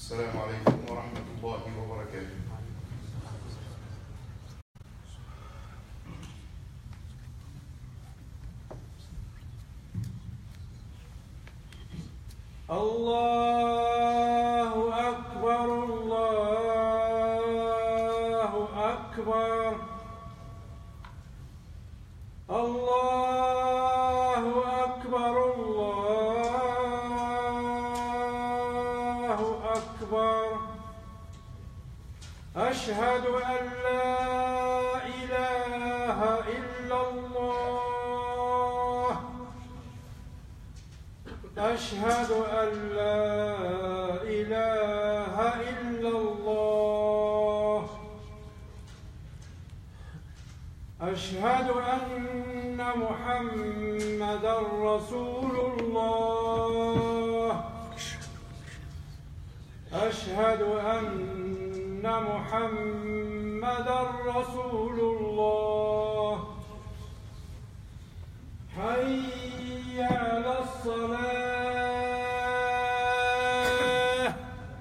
السلام عليكم ورحمة الله وبركاته. الله أكبر الله أكبر الله أكبر الله أكبر أشهد أن لا إله إلا الله أشهد أن لا إله إلا الله أشهد أن محمدًا رسول الله أشهد أن محمدًا رسول الله حي على الصلاة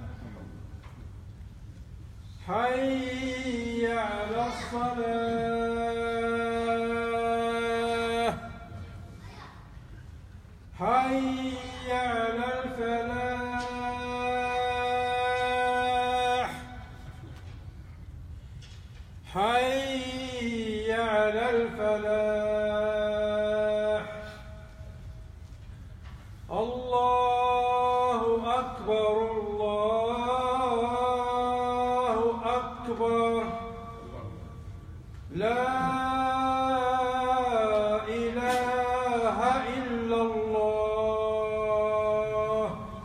حي على الصلاة حي على الفلاح حي على الفلاح الله أكبر الله أكبر لا إله إلا الله.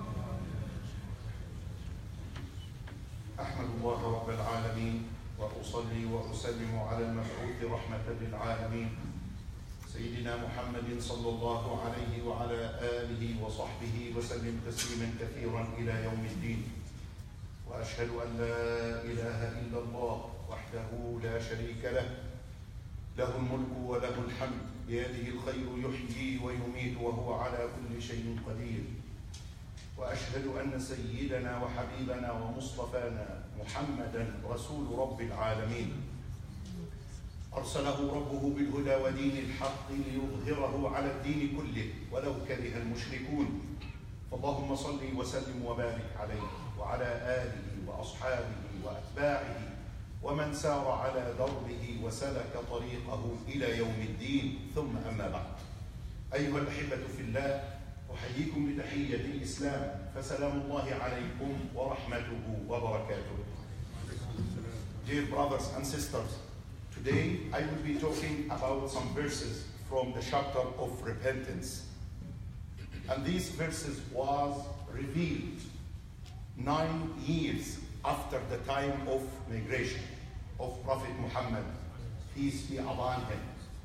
أحمد الله رب العالمين وأصلي وأسلم على المبعوث رحمة للعالمين سيدنا محمد صلى الله عليه وعلى آله وصحبه وسلم تسليما كثيرا إلى يوم الدين. وأشهد أن لا إله إلا الله وحده لا شريك له له الملك وله الحمد بيده الخير يحيي ويميت وهو على كل شيء قدير. وأشهد أن سيدنا وحبيبنا ومصطفانا محمدا رسول رب العالمين أرسله ربه بالهدى ودين الحق ليظهره على الدين كله ولو كره المشركون. فاللهم صل وسلم وبارك عليه وعلى آله وأصحابه وأتباعه ومن سار على دربه وسلك طريقه إلى يوم الدين. ثم أما بعد، أيها الأحبة في الله، أحييكم بتحية الإسلام، فسلام الله عليكم ورحمته وبركاته. Dear brothers and sisters, today I will be talking about some verses from the chapter of repentance. And these verses was revealed 9 years after the time of migration of Prophet Muhammad, peace be upon him.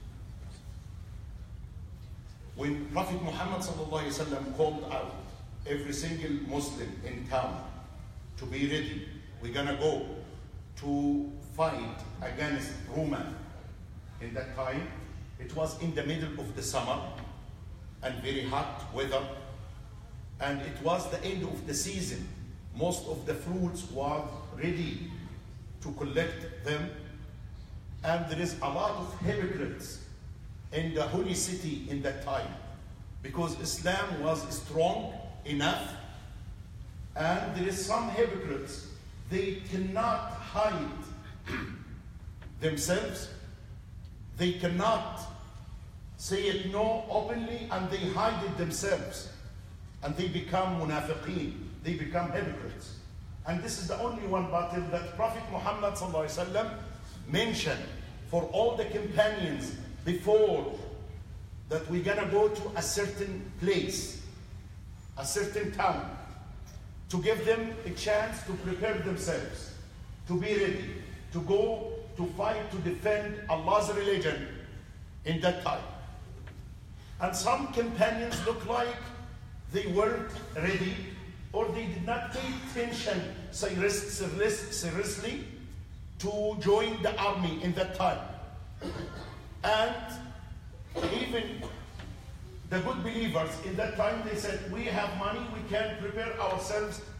When Prophet Muhammad ﷺ called out every single Muslim in town to be ready, we're gonna go to fight against Roman. In that time, it was in the middle of the summer and very hot weather, and it was the end of the season. Most of the fruits were ready to collect them, and there is a lot of hypocrites in the holy city in that time, because Islam was strong enough, and there is some hypocrites, they cannot hide themselves, they cannot say it no openly, and they hide it themselves, and they become munafiqeen, they become hypocrites. And this is the only one battle that Prophet Muhammad ﷺ mentioned for all the companions before, that we're gonna go to a certain place, a certain town, to give them a chance to prepare themselves, to be ready, to go to fight, to defend Allah's religion in that time. And some companions look like they weren't ready, or they did not pay attention seriously to join the army in that time. And even the good believers in that time, they said, we have money, we can prepare ourselves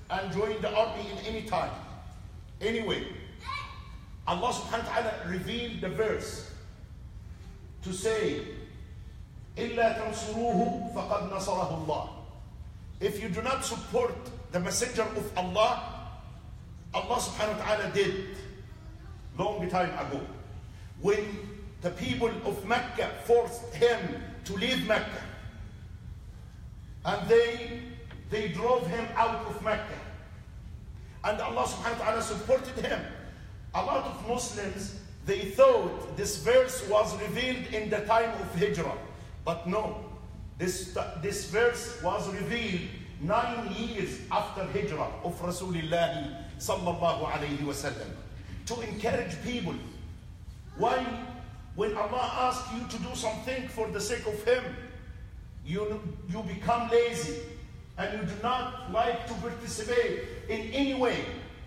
and join the army in any time. Anyway, Allah subhanahu wa ta'ala revealed the verse to say, إِلَّا تَنْصُرُوهُ فَقَدْ نَصَرَهُ اللَّهُ. If you do not support the messenger of Allah, Allah subhanahu wa ta'ala did long time ago. When the people of Mecca forced him to leave Mecca, and they drove him out of Mecca, and Allah subhanahu wa ta'ala supported him. A lot of Muslims, they thought this verse was revealed in the time of Hijrah. But no, this verse was revealed 9 years after Hijrah of Rasulullah sallallahu alayhi wa sallam, to encourage people. Why, when Allah asks you to do something for the sake of Him, you become lazy and you do not like to participate in any way,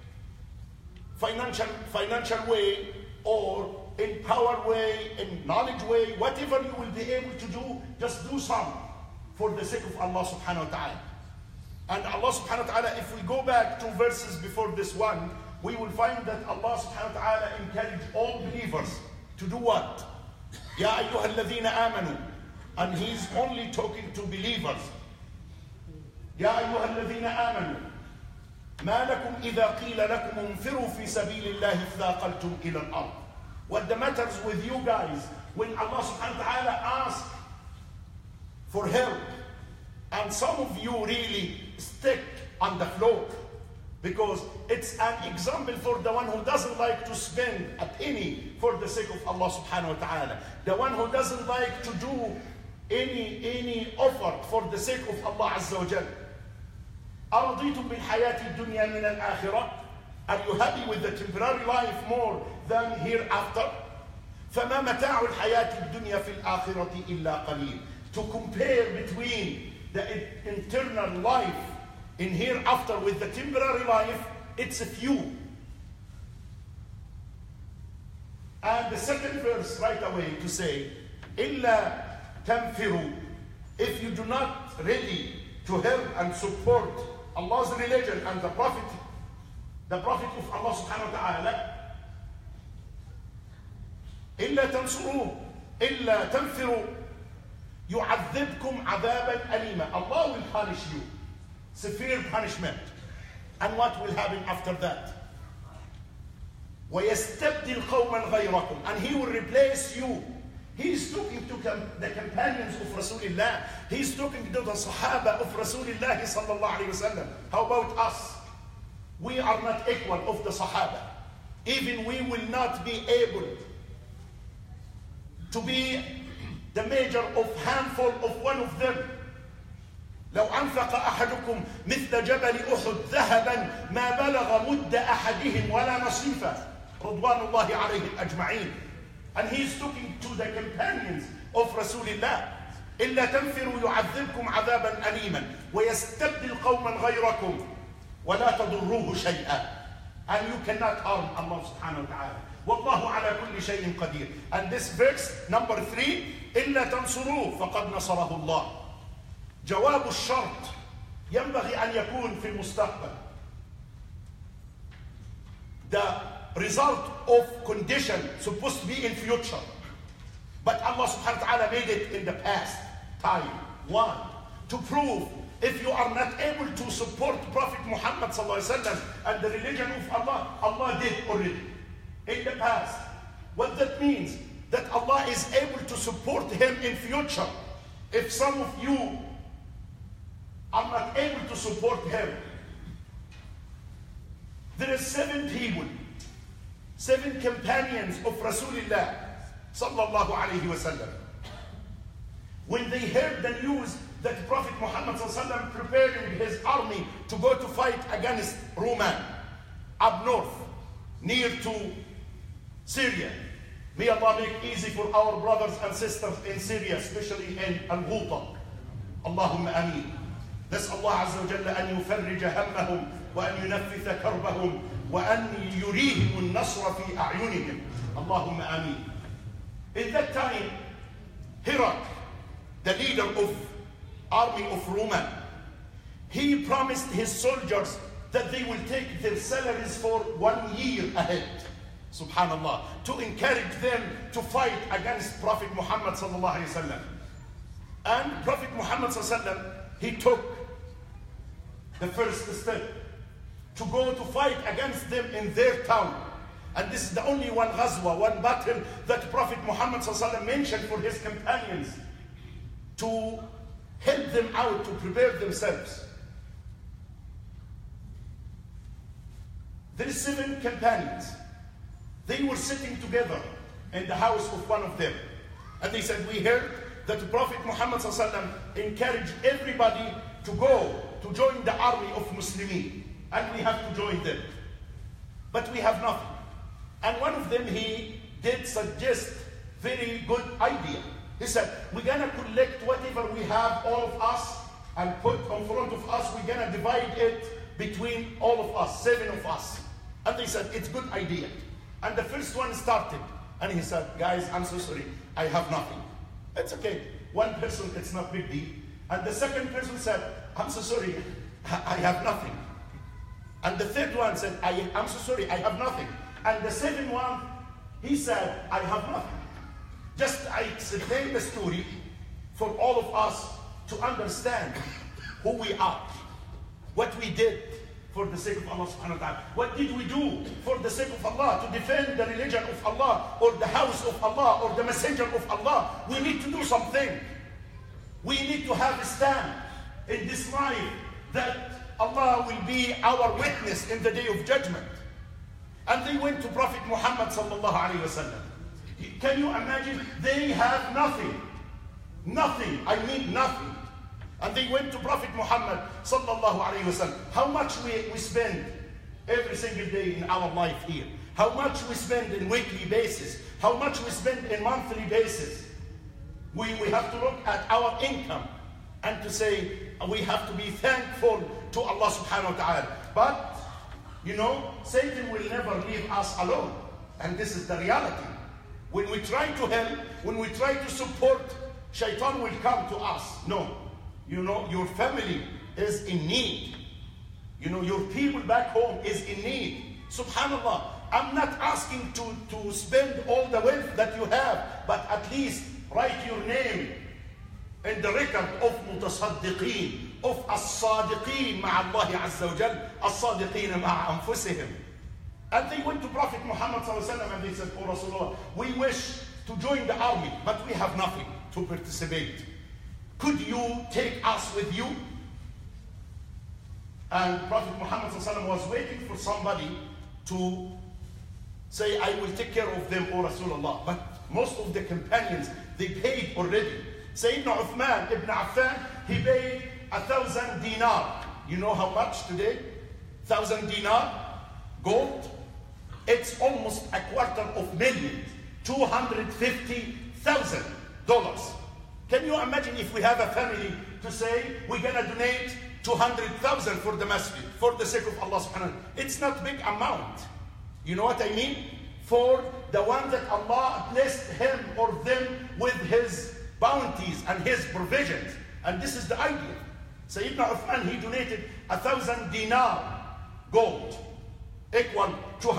financial way, or in power way, in knowledge way, whatever you will be able to do, just do some for the sake of Allah subhanahu wa ta'ala. And Allah subhanahu wa ta'ala, if we go back 2 verses before this one, we will find that Allah subhanahu wa ta'ala encouraged all believers to do what? Ya ayyuha alladhina amanu. And He's only talking to believers. Ya ayyuha alladhina amanu. ما لكم إذا قيل لكم انفروا في سبيل الله اثاقلتم إلى الأرض. What the matters with you guys when Allah subhanahu wa ta'ala asks for help, and some of you really stick on the floor, because it's an example for the one who doesn't like to spend a penny for the sake of Allah subhanahu wa ta'ala, the one who doesn't like to do any effort for the sake of Allah azza wa jalla. أرضيتم بالحياة الدنيا من الآخرة? Are you happy with the temporary life more than hereafter? فما متاع الحياة الدنيا في الآخرة إلا قليل. To compare between the internal life in hereafter with the temporary life, it's a few. And the second verse right away to say, إلا تنفروا. If you do not ready to help and support Allah's religion and the Prophet of Allah subhanahu wa ta'ala, إلا تنصروه إلا تنفروا يعذبكم عذابا أليما. Allah will punish you, severe punishment. And what will happen after that? ويستبدل قوما غيركم. And He will replace you. He's talking to the companions of Rasulullah. He's talking to the Sahaba of Rasulullah sallallahu alayhi wa sallam. How about us? We are not equal of the Sahaba. Even we will not be able to be the measure of handful of one of them. لو أنفق أحدكم مثل جبل أحد ذهبا ما بلغ مد أحدهم ولا نصيفه رضوان الله عليهم أجمعين. And He's talking to the companions of Rasulullah. إلا تنفروا يعذبكم عذابا أليما ويستبدل قوما غيركم ولا تضروه شيئا. And you cannot harm Allah subhanahu wa ta'ala. والله على كل شيء قدير. And this verse number 3, إلا تنصروه فقد نصره الله. جواب الشرط ينبغي أن يكون في المستقبل. The result of condition supposed to be in future, but Allah subhanahu wa ta'ala made it in the past time. 1, to prove if you are not able to support Prophet Muhammad sallallahu alaihi wasallam and the religion of Allah, Allah did already in the past. What that means, that Allah is able to support him in future. If some of you are not able to support him, there are 7 people, 7 companions of Rasulullah sallallahu alayhi wa sallam. When they heard the news that Prophet Muhammad sallallahu alayhi wa sallam preparing his army to go to fight against Roman up north, near to Syria. May Allah make easy for our brothers and sisters in Syria, especially in Al-Ghuta. Allahumma ameen. نسأل الله عز وجل أن يفرج همهم وأن ينفث كربهم وأن يريهم النصر في أعينهم. اللهم آمين. In that time, Hirak, the leader of army of Roman, he promised his soldiers that they will take their salaries for 1 year ahead. Subhanallah. To encourage them to fight against Prophet Muhammad sallallahu alaihi wasallam. And Prophet Muhammad sallallahu alaihi wasallam, he took the first step to go to fight against them in their town. And this is the only one ghazwa, one battle that Prophet Muhammad sallallahu alaihi wasallam mentioned for his companions to help them out to prepare themselves. There are 7 companions. They were sitting together in the house of one of them. And they said, we heard that the Prophet Muhammad ﷺ encouraged everybody to go to join the army of Muslimin. And we have to join them. But we have nothing. And one of them, he did suggest very good idea. He said, we're going to collect whatever we have, all of us, and put in front of us. We're going to divide it between all of us, 7 of us. And they said, it's a good idea. And the first one started. And he said, guys, I'm so sorry. I have nothing. It's okay. One person, it's not big deal. And the second person said, I'm so sorry. I have nothing. And the third one said, I'm so sorry. I have nothing. And the 7th one, he said, I have nothing. Just I explain the story for all of us to understand who we are, what we did for the sake of Allah subhanahu wa ta'ala. What did we do for the sake of Allah to defend the religion of Allah or the house of Allah or the messenger of Allah? We need to do something. We need to have a stand in this life that Allah will be our witness in the day of judgment. And they went to Prophet Muhammad sallallahu alaihi wasallam. Can you imagine? They have nothing. Nothing. I mean nothing. And they went to Prophet Muhammad sallallahu alaihi wasallam. How much we spend every single day in our life here? How much we spend in weekly basis? How much we spend in monthly basis? We have to look at our income and to say we have to be thankful to Allah subhanahu wa ta'ala. But, you know, Satan will never leave us alone. And this is the reality. When we try to help, when we try to support, Shaitan will come to us. No. You know, your family is in need. You know, your people back home is in need. Subhanallah. I'm not asking to spend all the wealth that you have, but at least write your name in the record of mutasaddiqeen, of as-sadiqeen ma'a Allah azza wa jal, as-sadiqeen ma'a anfusihim. And they went to Prophet Muhammad sallallahu alaihi wasallam and they said, oh Rasulullah, we wish to join the army, but we have nothing to participate. Could you take us with you? And Prophet Muhammad sallallahu alaihi wasallam was waiting for somebody to say, I will take care of them, O Rasulullah. But most of the companions, they paid already. Sayyidina Uthman ibn Affan, he paid 1,000 dinar. You know how much today? 1,000 dinar, gold. It's almost $250,000. $250,000. Can you imagine if we have a family to say, we're going to donate 200,000 for the masjid, for the sake of Allah subhanahu wa ta'ala. It's not a big amount. You know what I mean? For the one that Allah blessed him or them with his bounties and his provisions. And this is the idea. Sayyidina Uthman, he donated 1,000 dinar gold, equal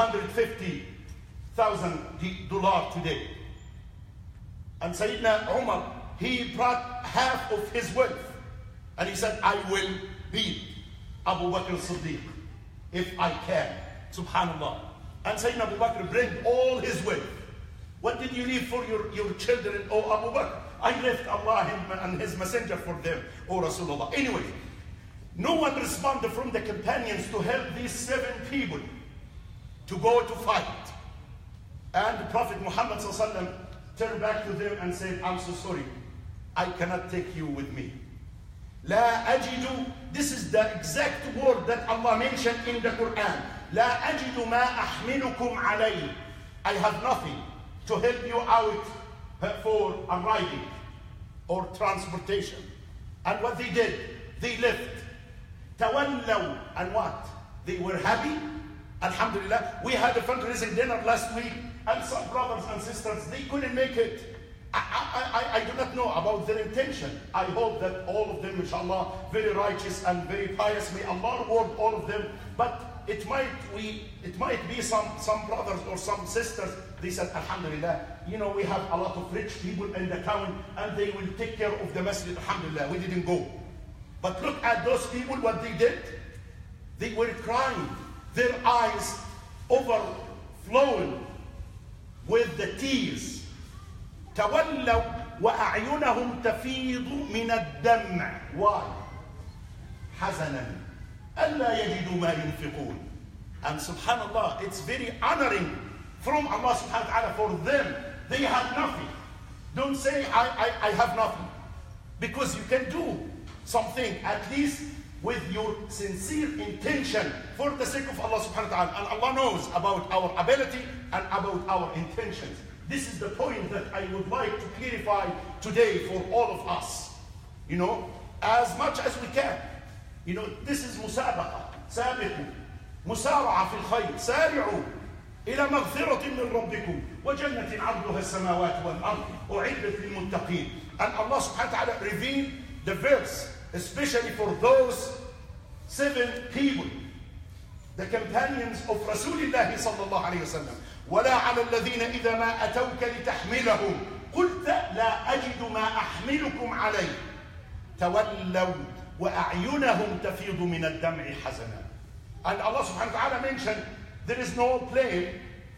$250,000 today. And Sayyidina Umar, he brought half of his wealth. And he said, I will beat Abu Bakr Siddiq if I can. Subhanallah. And Sayyidina Abu Bakr bring all his wealth. What did you leave for your children, O Abu Bakr? I left Allah and his messenger for them, O Rasulullah. Anyway, no one responded from the companions to help these 7 people to go to fight. And the Prophet Muhammad ﷺ turned back to them and said, I'm so sorry. I cannot take you with me. La ajidu, this is the exact word that Allah mentioned in the Quran. La ajidu ma ahmilukum alayhi. I have nothing to help you out for a riding or transportation. And what they did, they left. Tawallaw, and what? They were happy. Alhamdulillah. We had a fundraising dinner last week, and some brothers and sisters, they couldn't make it. I do not know about their intention. I hope that all of them, inshallah, very righteous and very pious. May Allah reward all of them. But it might be some brothers or some sisters, they said, Alhamdulillah, you know, we have a lot of rich people in the town and they will take care of the masjid. Alhamdulillah, we didn't go. But look at those people, what they did. They were crying, their eyes overflowing with the tears. تولوا وأعينهم تفيض من الدمع. Why? حزنا ألا يجدوا ما ينفقون. And subhanallah, it's very honoring from Allah subhanahu wa ta'ala for them. They have nothing. Don't say I have nothing. Because you can do something at least with your sincere intention for the sake of Allah subhanahu wa ta'ala. And Allah knows about our ability and about our intentions. This is the point that I would like to clarify today for all of us. You know, as much as we can. You know, this is مسابقة. سابقوا مسارعة في الخير. سارعوا إلى مغفرة من ربكم وجنة عرضها السماوات والأرض أعدت للمتقين. And Allah subhanahu wa ta'ala revealed the verse especially for those 7 people, the companions of Rasulullah sallallahu alayhi wa sallam. ولا على الذين إذا ما أتوك لتحملهم قلت لا أجد ما أحملكم عليه تولوا وأعينهم تفيض من الدمع حزنا. And Allah subhanahu wa ta'ala mentioned there is no play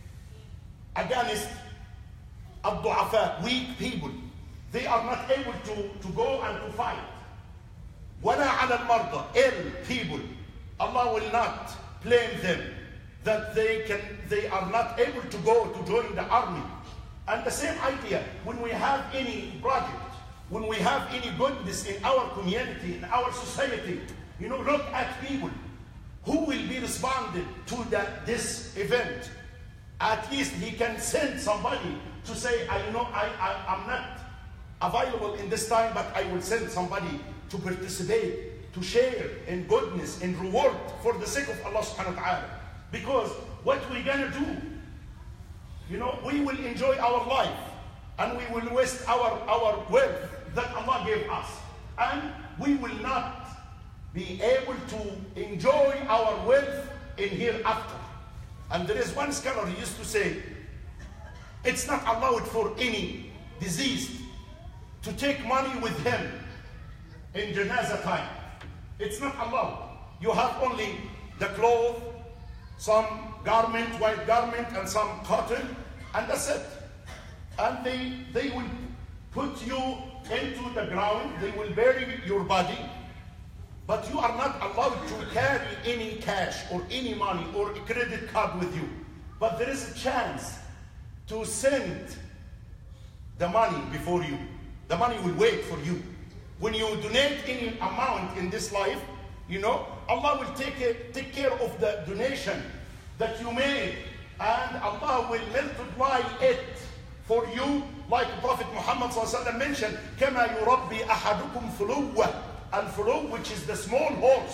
against الضعفاء, weak people. They are not able to go and to fight. ولا على المرضى, ill people. Allah will not blame them that they are not able to go to join the army. And the same idea, when we have any project, when we have any goodness in our community, in our society, you know, look at people who will be responded to this event. At least he can send somebody to say, I'm not available in this time, but I will send somebody to participate, to share in goodness, in reward for the sake of Allah subhanahu wa ta'ala. Because what we're gonna do, you know, we will enjoy our life and we will waste our wealth that Allah gave us. And we will not be able to enjoy our wealth in hereafter. And there is one scholar who used to say, it's not allowed for any deceased to take money with him in janazah time. It's not allowed. You have only the clothes, some garment, white garment, and some cotton, and that's it. And they will put you into the ground, they will bury your body, but you are not allowed to carry any cash or any money or a credit card with you. But there is a chance to send the money before you. The money will wait for you. When you donate any amount in this life, you know, Allah will take care of the donation that you made, and Allah will multiply it for you, like Prophet Muhammad ﷺ mentioned, كَمَا يُرَبِّي أَحَدُكُمْ فُلُوَّةً. And fulu, which is the small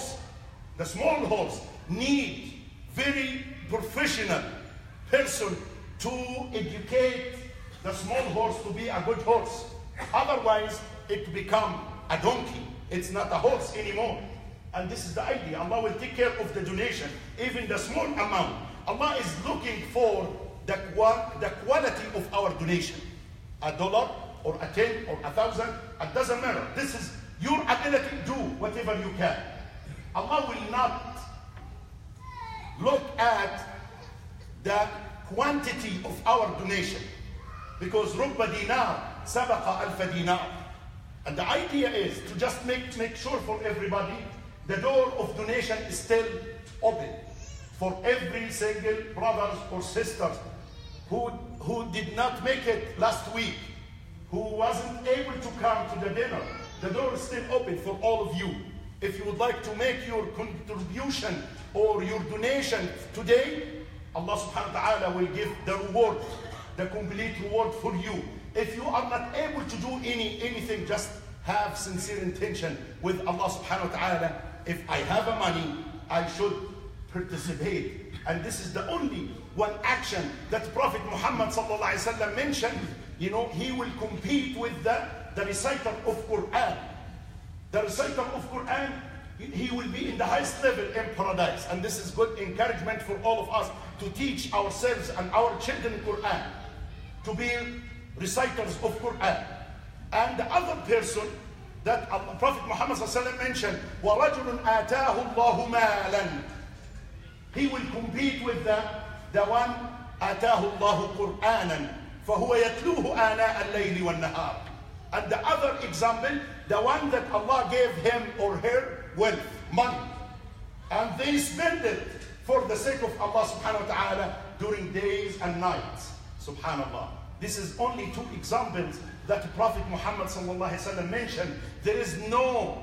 horse, need very professional person to educate the small horse to be a good horse. Otherwise, it become a donkey. It's not a horse anymore. And this is the idea. Allah will take care of the donation, even the small amount. Allah is looking for the quality of our donation. $1 or a 10 or 1,000, it doesn't matter. This is your ability. Do whatever you can. Allah will not look at the quantity of our donation, because رُبَّ دِينَارٍ سَبَقَ أَلْفَ دِينَارٍ. And the idea is to just make sure for everybody the door of donation is still open for every single brothers or sisters who did not make it last week, who wasn't able to come to the dinner. The door is still open for all of you. If you would like to make your contribution or your donation today, Allah subhanahu wa ta'ala will give the reward, the complete reward for you. If you are not able to do anything, just have sincere intention with Allah subhanahu wa ta'ala. If I have a money, I should participate. And this is the only one action that Prophet Muhammad sallallahu alaihi wasallam mentioned he will compete with the reciter of Quran. The reciter of Quran, he will be in the highest level in paradise. And this is good encouragement for all of us to teach ourselves and our children Quran, to be reciters of Quran. And the other person that Prophet Muhammad mentioned, وَرَجُلٌ آتَاهُ اللَّهُ مَالًا. He will compete with the one آتَاهُ اللَّهُ قُرْآنًا فَهُوَ يَتْلُوهُ آنَاءَ اللَّيْلِ وَالنَّهَارِ. And the other example, the one that Allah gave him or her wealth, money, and they spend it for the sake of Allah subhanahu wa ta'ala during days and nights. Subhanallah. This is only two examples that Prophet Muhammad sallallahu alaihi wasallam mentioned. There is no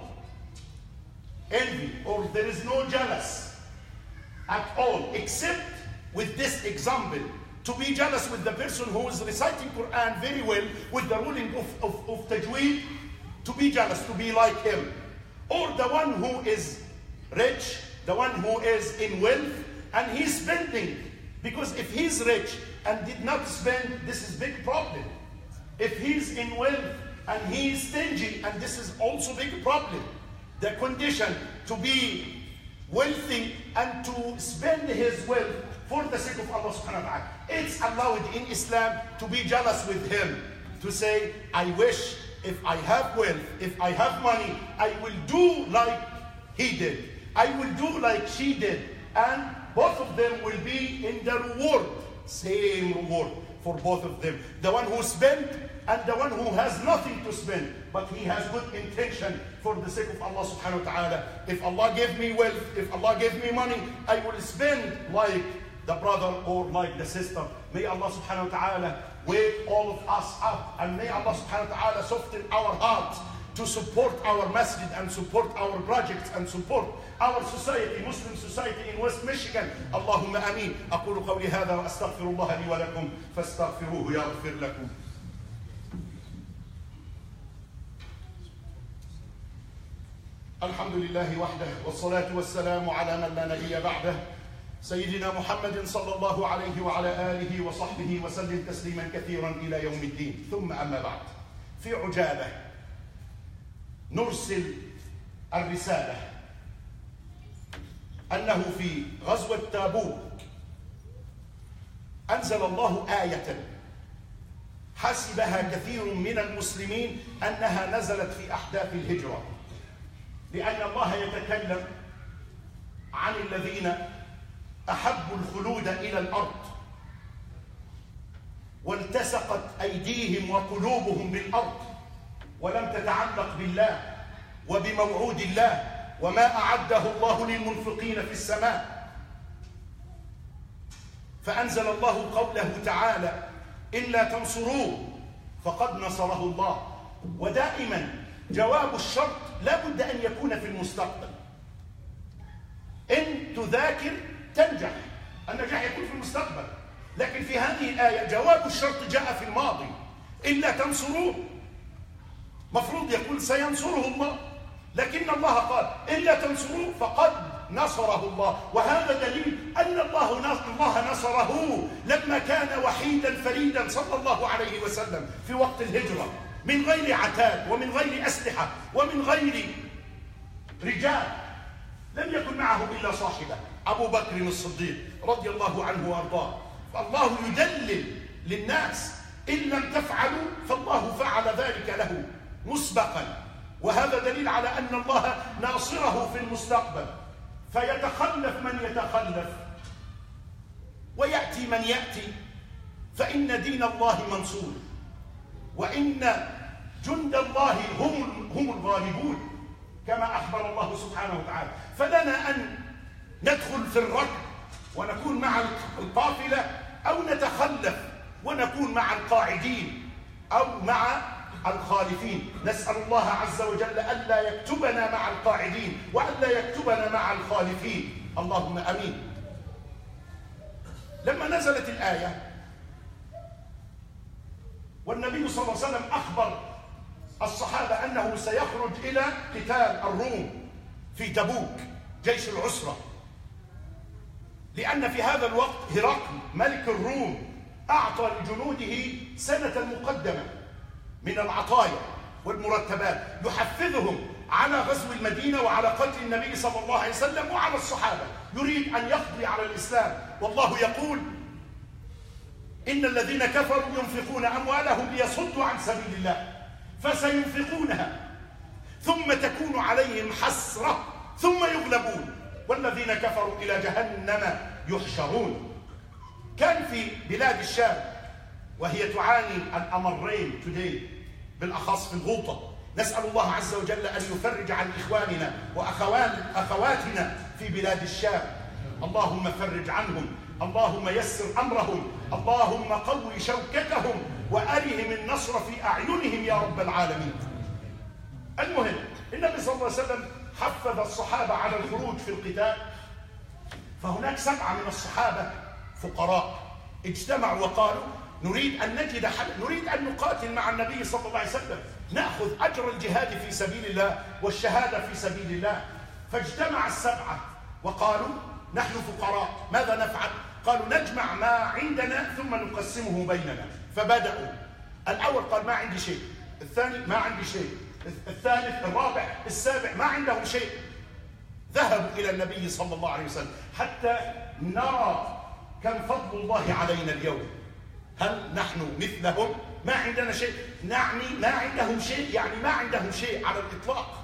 envy or there is no jealous at all, except with this example, to be jealous with the person who is reciting Quran very well with the ruling of tajweed, to be jealous, to be like him. Or the one who is rich, the one who is in wealth, and he's spending. Because if he's rich and did not spend, this is a big problem. If he's in wealth and he's stingy, and this is also a big problem. The condition to be wealthy and to spend his wealth for the sake of Allah subhanahu wa ta'ala. It's allowed in Islam to be jealous with him, to say, I wish if I have wealth, if I have money, I will do like he did. I will do like she did. And both of them will be in the reward, same reward for both of them. The one who spent and the one who has nothing to spend, but he has good intention for the sake of Allah subhanahu wa ta'ala. If Allah gave me wealth, if Allah gave me money, I will spend like the brother or like the sister. May Allah subhanahu wa ta'ala wake all of us up, and may Allah subhanahu wa ta'ala soften our hearts to support our masjid and support our projects and support our society, Muslim society in West Michigan. Allahumma ameen. أقول قولي هذا وأستغفر الله لي ولكم فاستغفروه يغفر لكم. الحمد لله وحده والصلاة والسلام على من لا نبي بعده سيدنا محمد صلى الله عليه وعلى آله وصحبه وسلم تسليما كثيرا إلى يوم الدين. ثم أما بعد، في عجالة نرسل الرسالة أنه في غزوة تابوك أنزل الله آية حسبها كثير من المسلمين أنها نزلت في أحداث الهجرة، لأن الله يتكلم عن الذين أحبوا الخلود إلى الأرض والتصقت أيديهم وقلوبهم بالأرض ولم تتعلق بالله وبموعود الله وما أعده الله للمنفقين في السماء. فأنزل الله قوله تعالى: إلا تنصروه فقد نصره الله. ودائما جواب الشرط لا بد أن يكون في المستقبل. إن تذاكر تنجح، النجاح يكون في المستقبل. لكن في هذه الآية جواب الشرط جاء في الماضي. إلا تنصروه، مفروض يقول سينصره الله، لكن الله قال إلا تنصروه فقد نصره الله. وهذا دليل أن الله نصره لما كان وحيدا فريدا صلى الله عليه وسلم في وقت الهجرة، من غير عتاد ومن غير أسلحة ومن غير رجال. لم يكن معه إلا صاحبه أبو بكر الصديق رضي الله عنه وأرضاه. فالله يدلل للناس: إن لم تفعلوا فالله فعل ذلك له مسبقا. وهذا دليل على أن الله ناصره في المستقبل. فيتخلف من يتخلف ويأتي من يأتي، فإن دين الله منصور، وإن جند الله هم الغالبون كما أخبر الله سبحانه وتعالى. فلنا أن ندخل في الركب ونكون مع القافلة، أو نتخلف ونكون مع القاعدين أو مع الخالفين. نسأل الله عز وجل ألا يكتبنا مع القاعدين وألا يكتبنا مع الخالفين، اللهم أمين. لما نزلت الآية والنبي صلى الله عليه وسلم أخبر الصحابة أنه سيخرج إلى قتال الروم في تبوك، جيش العسرة، لأن في هذا الوقت هرقل ملك الروم أعطى لجنوده سنة مقدمة من العطايا والمرتبات يحفزهم على غزو المدينة وعلى قتل النبي صلى الله عليه وسلم وعلى الصحابة، يريد أن يقضي على الإسلام. والله يقول: إن الذين كفروا ينفقون أموالهم ليصدوا عن سبيل الله فسينفقونها ثم تكون عليهم حسرة ثم يغلبون والذين كفروا إلى جهنم يحشرون. كان في بلاد الشام وهي تعاني الأمرين today، بالأخص في الغوطة. نسأل الله عز وجل أن يفرج عن إخواننا وأخواتنا في بلاد الشام. اللهم فرج عنهم، اللهم يسر أمرهم، اللهم قوي شوكتهم وأرهم النصر في أعينهم يا رب العالمين. المهم، النبي صلى الله عليه وسلم حفز الصحابة على الخروج في القتال، فهناك 7 من الصحابة فقراء اجتمعوا وقالوا: نريد أن نجد حل، نريد أن نقاتل مع النبي صلى الله عليه وسلم، نأخذ أجر الجهاد في سبيل الله والشهادة في سبيل الله. فاجتمع 7 وقالوا: نحن فقراء، ماذا نفعل؟ قالوا: نجمع ما عندنا ثم نقسمه بيننا. فبدأوا. الأول قال: ما عندي شيء، الثاني: ما عندي شيء، الثالث، الرابع، السابع ما عندهم شيء. ذهبوا إلى النبي صلى الله عليه وسلم حتى نرى كم فضل الله علينا اليوم. هل نحن مثلهم؟ ما عندنا شيء، نعني ما عندهم شيء، يعني ما عندهم شيء على الإطلاق.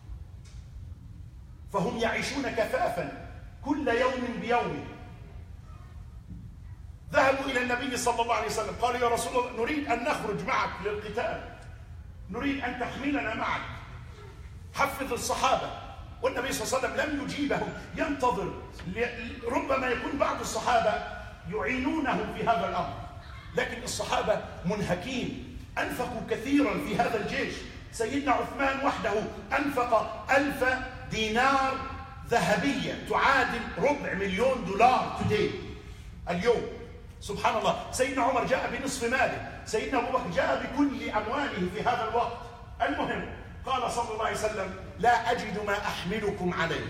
فهم يعيشون كفافا كل يوم بيوم. ذهبوا إلى النبي صلى الله عليه وسلم قالوا: يا رسول الله، نريد أن نخرج معك للقتال، نريد أن تحملنا معك، حفظ الصحابة. والنبي صلى الله عليه وسلم لم يجيبهم، ينتظر، ربما يكون بعض الصحابة يعينونه في هذا الأمر، لكن الصحابة منهكين، أنفقوا كثيرا في هذا الجيش. سيدنا عثمان وحده أنفق 1000 دينار ذهبية تعادل $250,000 today، اليوم. سبحان الله. سيدنا عمر جاء بنصف ماله، سيدنا أبو بكر جاء بكل أمواله في هذا الوقت. المهم، قال صلى الله عليه وسلم: لا أجد ما أحملكم عليه.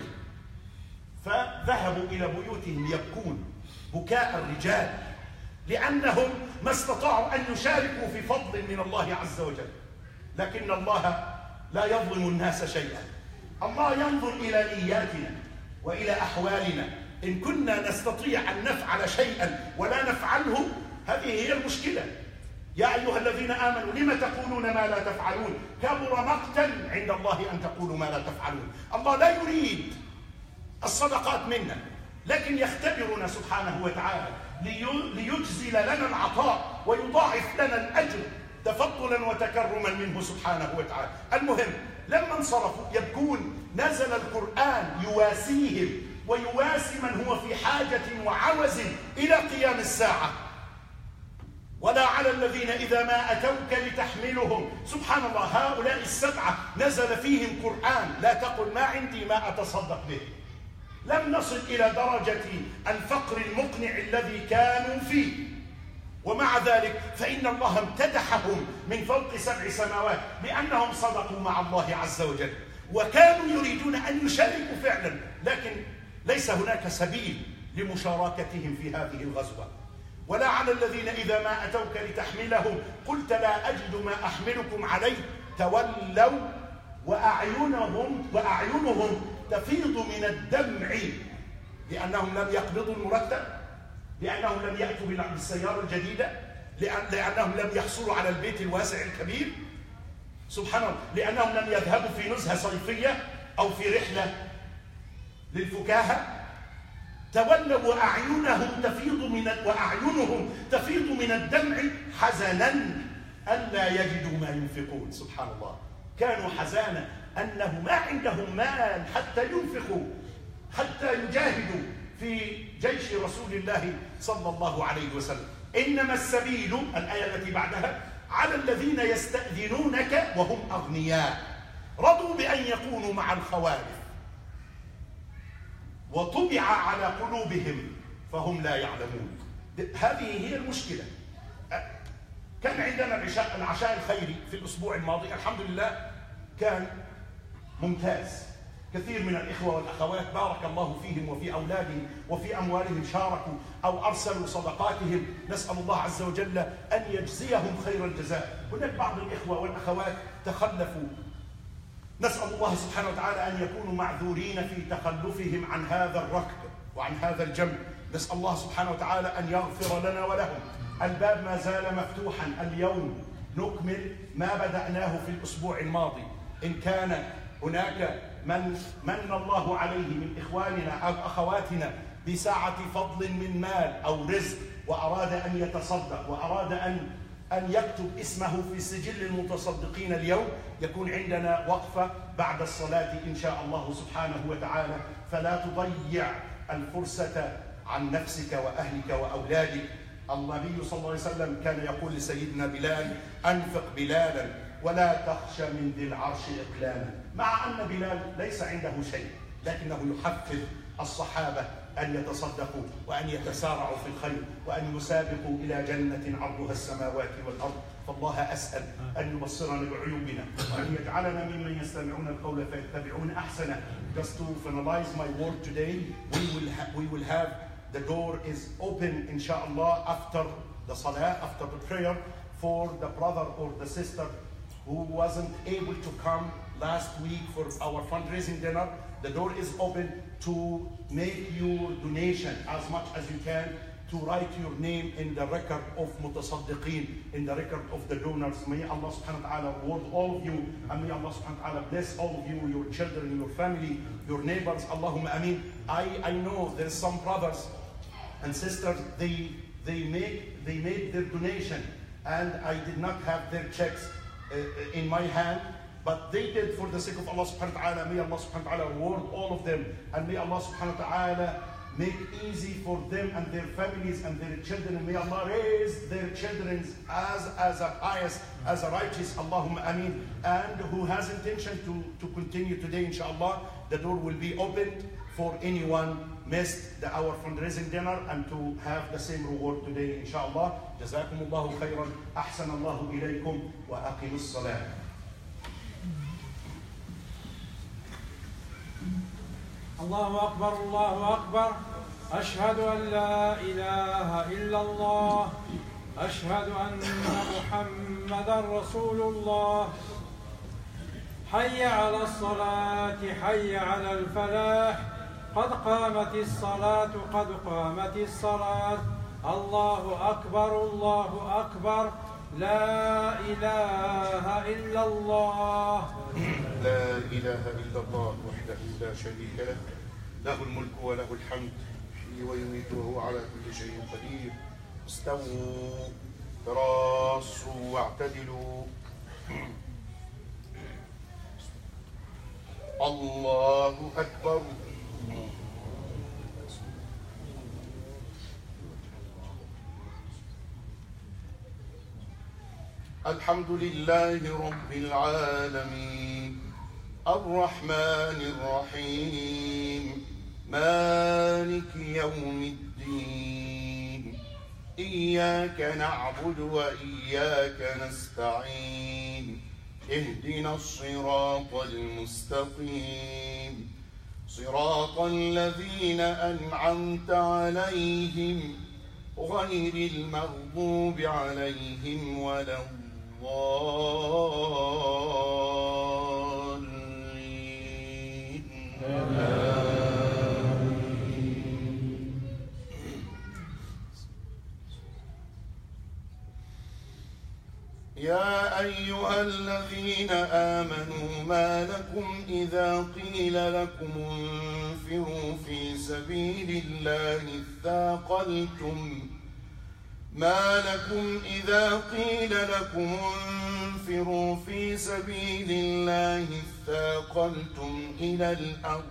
فذهبوا إلى بيوتهم يبكون بكاء الرجال، لأنهم ما استطاعوا أن يشاركوا في فضل من الله عز وجل. لكن الله لا يظلم الناس شيئا، الله ينظر إلى نياتنا وإلى أحوالنا. إن كنا نستطيع أن نفعل شيئا ولا نفعله، هذه هي المشكلة. يا أيها الذين آمنوا لم تقولون ما لا تفعلون، كبر مقتا عند الله أن تقولوا ما لا تفعلون. الله لا يريد الصدقات منا، لكن يختبرنا سبحانه وتعالى ليجزل لنا العطاء ويضاعف لنا الأجر تفضلا وتكرما منه سبحانه وتعالى. المهم، لما انصرفوا يبكون، نزل القرآن يواسيهم ويواسي من هو في حاجة وعوز إلى قيام الساعة. ولا على الذين إذا ما أتوك لتحملهم. سبحان الله، هؤلاء 7 نزل فيهم قرآن: لا تقل ما عندي ما أتصدق به. لم نصل إلى درجة الفقر المقنع الذي كانوا فيه، ومع ذلك فإن الله امتدحهم من فوق 7 سماوات بأنهم صدقوا مع الله عز وجل، وكانوا يريدون أن يشاركوا فعلا، لكن ليس هناك سبيل لمشاركتهم في هذه الغزوة. ولا على الذين إذا ما أتوك لتحملهم قلت لا أجد ما أحملكم عليه تولوا وأعينهم تفيض من الدمع، لأنهم لم يقبضوا المرتب، لأنهم لم يأتوا بالسيارة الجديدة، لأنهم لم يحصلوا على البيت الواسع الكبير. سبحان الله. لأنهم لم يذهبوا في نزهة صيفية أو في رحلة للفكاهة. تولوا وأعينهم تفيض من الدمع حزنا ألا يجدوا ما ينفقون. سبحان الله. كانوا حزانا أنه ما عندهم مال حتى ينفقوا، حتى يجاهدوا في جيش رسول الله صلى الله عليه وسلم. إنما السبيل، الآية التي بعدها، على الذين يستأذنونك وهم أغنياء رضوا بأن يكونوا مع الخوالف وطبع على قلوبهم فهم لا يعلمون. هذه هي المشكلة. كان عندنا العشاء الخيري في الأسبوع الماضي، الحمد لله كان ممتاز. كثير من الإخوة والأخوات بارك الله فيهم وفي أولادهم وفي أموالهم شاركوا أو أرسلوا صدقاتهم، نسأل الله عز وجل أن يجزيهم خير الجزاء. هناك بعض الإخوة والأخوات تخلفوا، نسأل الله سبحانه وتعالى أن يكونوا معذورين في تخلفهم عن هذا الركب وعن هذا الجنب. نسأل الله سبحانه وتعالى أن يغفر لنا ولهم. الباب ما زال مفتوحا، اليوم نكمل ما بدأناه في الأسبوع الماضي. إن كان هناك من الله عليه من إخواننا أو أخواتنا بساعة فضل من مال أو رزق وأراد أن يتصدق وأراد أن يكتب اسمه في سجل المتصدقين اليوم، يكون عندنا وقفة بعد الصلاة إن شاء الله سبحانه وتعالى، فلا تضيع الفرصة عن نفسك وأهلك وأولادك. النبي صلى الله عليه وسلم كان يقول لسيدنا بلال: أنفق بلالا ولا تخشى من ذي العرش إقلالا. مع أن بلال ليس عنده شيء، لكنه يحفز الصحابة أن يتصدقوا وأن يتسارعوا في الخير وأن يسابقوا إلى جنة عرضها السماوات والأرض. فالله أسأل أن يبصرنا بعيوبنا وأن يجعلنا ممن يستمعون القول فيتبعون أحسنه. Just to finalize my word today, we will have the door is open inshallah after the salah, after the prayer, for the brother or the sister who wasn't able to come last week for our fundraising dinner. The door is open to make your donation as much as you can, to write your name in the record of mutasaddiqeen, in the record of the donors. May Allah subhanahu wa ta'ala reward all of you, and may Allah subhanahu wa ta'ala bless all of you, your children, your family, your neighbors. Allahumma ameen. I know there's some brothers and sisters, they made their donation, and I did not have their checks in my hand, but they did for the sake of Allah subhanahu wa ta'ala. May Allah subhanahu wa ta'ala reward all of them, and may Allah subhanahu wa ta'ala make easy for them and their families and their children, and may Allah raise their children as a pious, as a righteous. Allahumma ameen. And who has intention to continue today, inshallah, the door will be opened for anyone missed our fundraising dinner and to have the same reward today, inshallah. Jazakumullahu khairan. Ahsanallahu ilaykum wa aqimus salam. الله أكبر الله أكبر. أشهد أن لا إله إلا الله. أشهد أن محمدا رسول الله. حي على الصلاة حي على الفلاح. قد قامت الصلاة قد قامت الصلاة. الله أكبر الله أكبر. لا إله إلا الله. لا إله إلا الله وحده لا شريك له، له الملك وله الحمد، يحيي ويميت وهو على كل شيء قدير. استووا تراصوا واعتدلوا. الله أكبر. الحمد لله رب العالمين، الرحمن الرحيم، مالك يوم الدين. إياك نعبد وإياك نستعين. اهدنا الصراط المستقيم، صراط الذين أنعمت عليهم غير المغضوب عليهم ولا الضالين. يا أيها الذين آمنوا ما لكم إذا قيل لكم انفروا في سبيل الله اثاقلتم إلى الأرض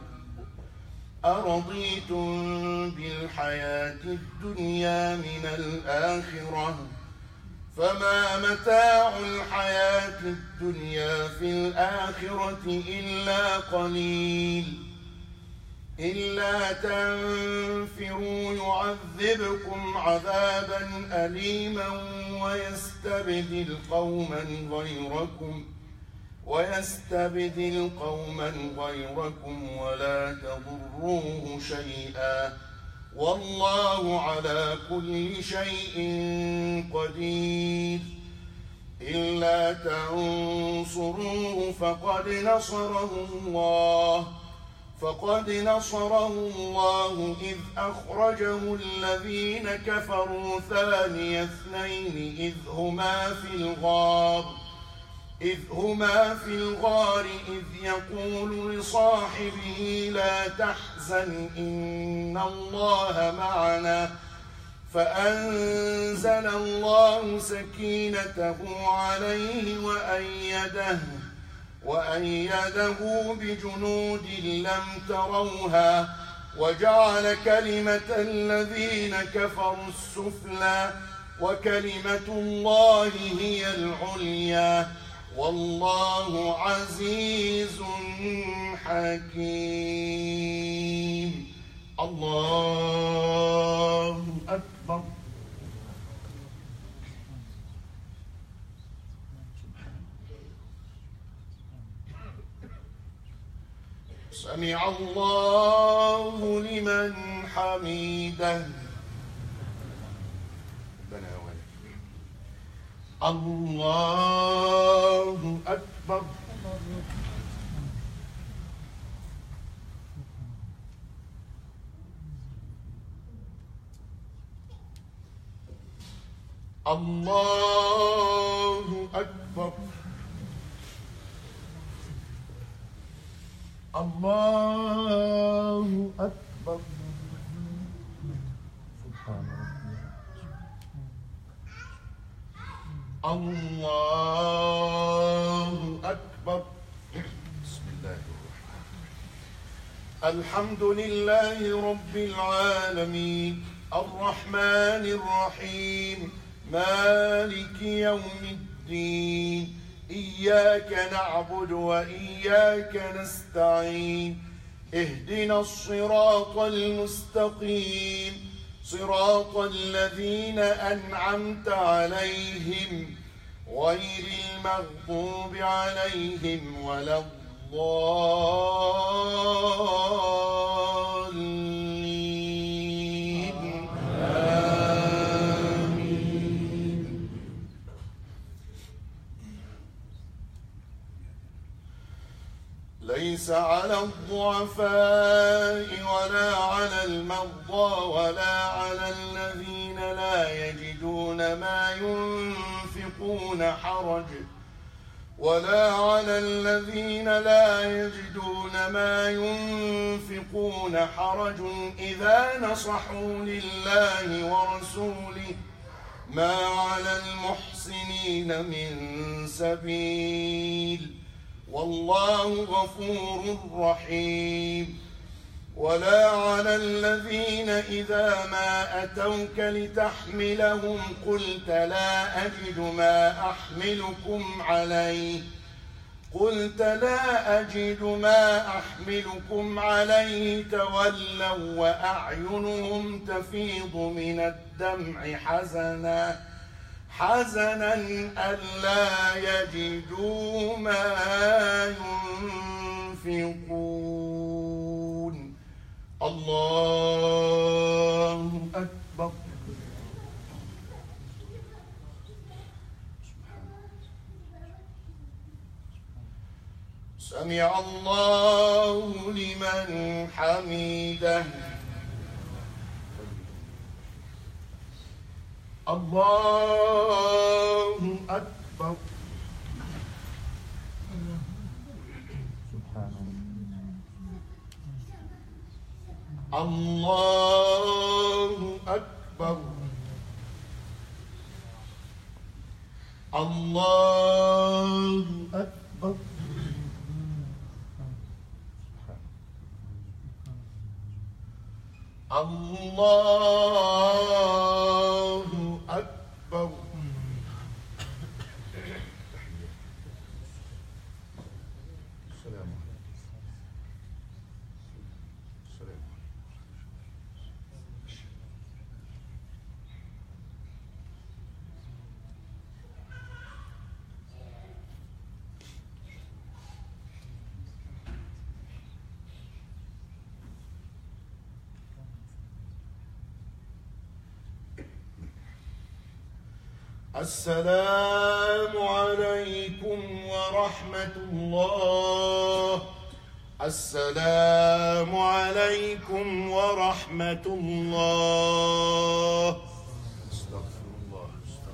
أرضيتم بالحياة الدنيا من الآخرة فما متاع الحياة الدنيا في الآخرة إلا قليل. إلا تنفروا يعذبكم عذابا أليما ويستبدل قوما غيركم ويستبدل قوما غيركم ولا تضروه شيئا والله على كل شيء قدير. إلا تنصروه فقد نصره الله إذ أخرجه الذين كفروا ثاني اثنين إذ هما في الغار إذ يقول لصاحبه لا تحزن إن الله معنا فأنزل الله سكينته عليه وأيده بجنود لم تروها وجعل كلمة الذين كفروا السفلى وكلمة الله هي العليا والله عزيز حكيم. الله أكبر. سمع الله لمن حمده. الله أكبر. الله أكبر. الله أكبر. سبحان ربي. الله أكبر. بسم الله الرحمن الرحيم. الحمد لله رب العالمين الرحمن الرحيم مالك يوم الدين إياك نعبد وإياك نستعين اهدنا الصراط المستقيم صراط الذين أنعمت عليهم غير المغضوب عليهم ولا الضالين آمين. ليس على الضعفاء ولا على المرضى ولا على الذين لا يجدون ما ينفقون حرج إذا نصحوا لله ورسوله ما على المحسنين من سبيل والله غفور رحيم. ولا على الذين إذا ما أتوك لتحملهم قلت لا أجد ما أحملكم عليه تولوا وأعينهم تفيض من الدمع حزنا ألا يجدوا ما ينفقون. الله أكبر. سمع الله لمن حمده. الله أكبر. الله أكبر. الله أكبر. الله أكبر. السلام عليكم ورحمة الله. السلام عليكم ورحمة الله. استغفر الله.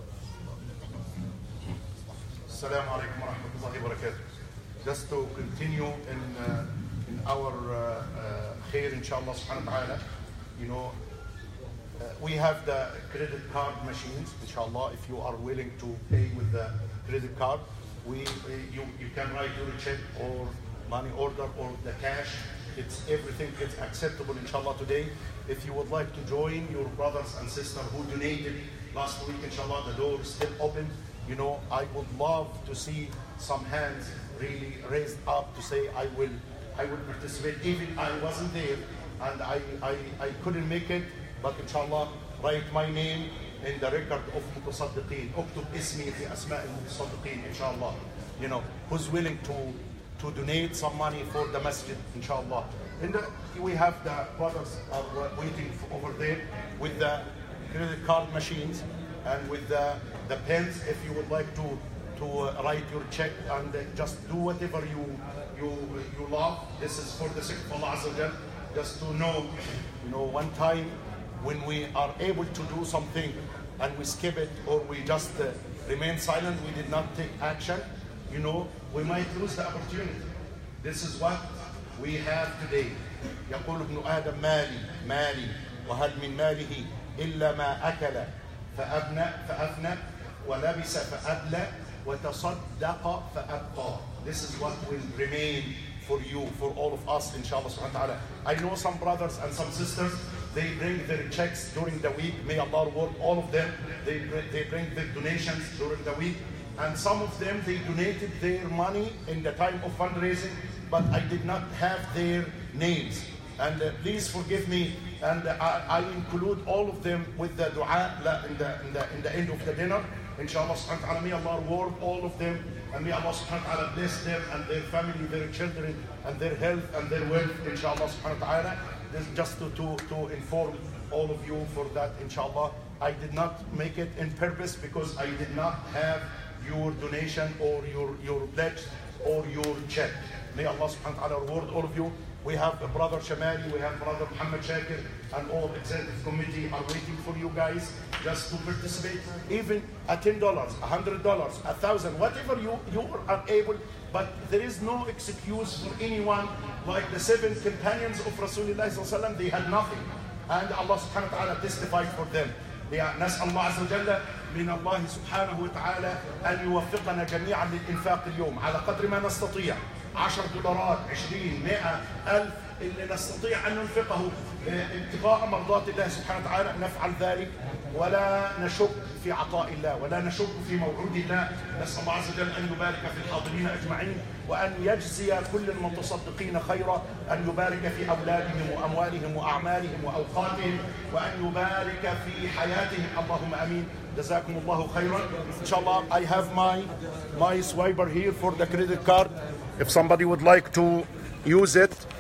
Assalamu alaikum wa rahmatullahi wa barakatuh. Just to continue in our khair, inshallah subhanahu wa ta'ala, you know, we have the credit card machines, inshallah. If you are willing to pay with the credit card, you can write your check or money order or the cash. It's everything is acceptable, inshallah, today. If you would like to join your brothers and sisters who donated last week, inshallah, the door is still open. You know, I would love to see some hands really raised up to say I will participate. Even I wasn't there and I couldn't make it, but inshallah, write my name in the record of متصدقين. اكتب اسمي في أسماء المتصدقين, inshallah. You know, who's willing to donate some money for the masjid, inshallah. And we have the brothers are waiting over there with the credit card machines and with the pens. If you would like to write your check and just do whatever you love. This is for the sake of Allah Azza wa Jal. Just to know, you know, one time when we are able to do something and we skip it or we just remain silent, we did not take action, you know, we might lose the opportunity. This is what we have today. يقول ابن آدم مالي وهل من ماله إلا ما أكل فأفنى ولبس فأبلى وتصدق فأبقى. This is what will remain for you, for all of us, inshallah subhanahu wa ta'ala. I know some brothers and some sisters, they bring their checks during the week. May Allah reward all of them. They bring their donations during the week. And some of them, they donated their money in the time of fundraising, but I did not have their names. And please forgive me, and I include all of them with the dua in the end of the dinner. Inshallah subhanahu wa ta'ala, may Allah reward all of them, and may Allah subhanahu wa ta'ala bless them and their family, their children, and their health and their wealth, inshallah subhanahu wa ta'ala. This is just to inform all of you for that, inshallah. I did not make it in purpose because I did not have your donation or your pledge or your check. May Allah subhanahu wa ta'ala reward all of you. We have Brother Shamali, we have Brother Muhammad Shakir, and all executive committee are waiting for you guys just to participate. Even at $10, $100, $1,000, whatever you are able. But there is no excuse for anyone like the 7 companions of Rasulullah sallallahu alaihi wasallam. They had nothing, and Allah subhanahu wa ta'ala testified for them. نسأل الله عز وجل من الله سبحانه وتعالى أن يوفقنا جميعا للإنفاق اليوم على قدر ما نستطيع. $10، 20، 100، 1000 اللي نستطيع أن ننفقه ابتغاء مرضات الله سبحانه وتعالى نفعل ذلك، ولا نشك في عطاء الله ولا نشك في موعود الله. نسأل الله عز وجل أن يبارك في الحاضرين أجمعين، وأن يجزي كل المتصدقين خيرا، أن يبارك في أولادهم وأموالهم وأعمالهم وأوقاتهم، وأن يبارك في حياتهم. اللهم آمين. جزاكم الله خيرا. Inshallah, I have my swiper here for the credit card. If somebody would like to use it,